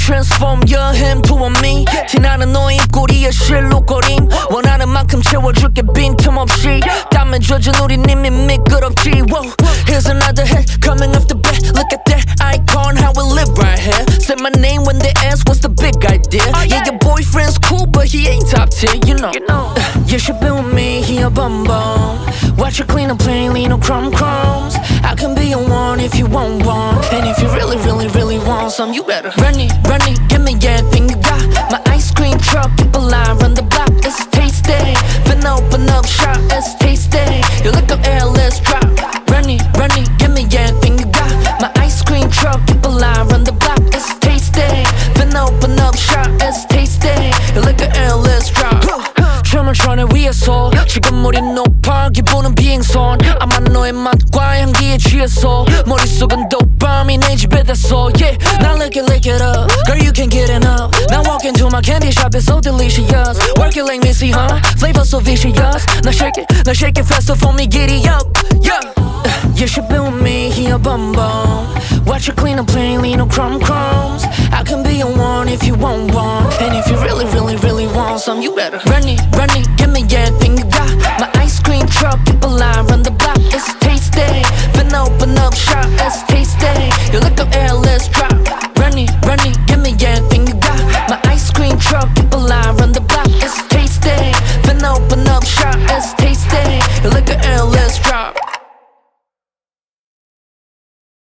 transform your him to a me. 티나는 너의 입꼬리에 실룩거림. 원하는 만큼 채워줄게 빈틈없이. 땀에 젖은 우린 이미 미끄럽지. Whoa. Here's another hit coming off the bat. Look at that icon, how we live right here. Say my name when they ask what's the big idea. Yeah, your boyfriend's cool but he ain't top tier, you know. You should be with me, he a bum bum. Watch you clean up plain, lean no crumbs. I can be your one if you want one. And if you really, really, really want some, you better run it, give me everything you got. My ice cream truck, people line, run the block, it's tasty. Then open up shop, it's tasty. You look up air, let's drop. Run it, give me everything you got. My ice cream truck, people line, run the block, it's tasty. Then open up shop, it's tasty. You look up air, let's drop. 춤을 춰내 위에서 지금 우린 높아 기분은 비행선 아마 너의 맛과 향기에 취해서 머릿속은 도파민 내 집에 됐어 yeah now lick it up girl you can get enough now walk into my candy shop it's so delicious work it like Missy huh flavor so vicious now shake it faster for me giddy up yeah you should be with me he a bum bum watch you clean up plain lean no crumbs I can be your one if you want one and if you really really really want some you better run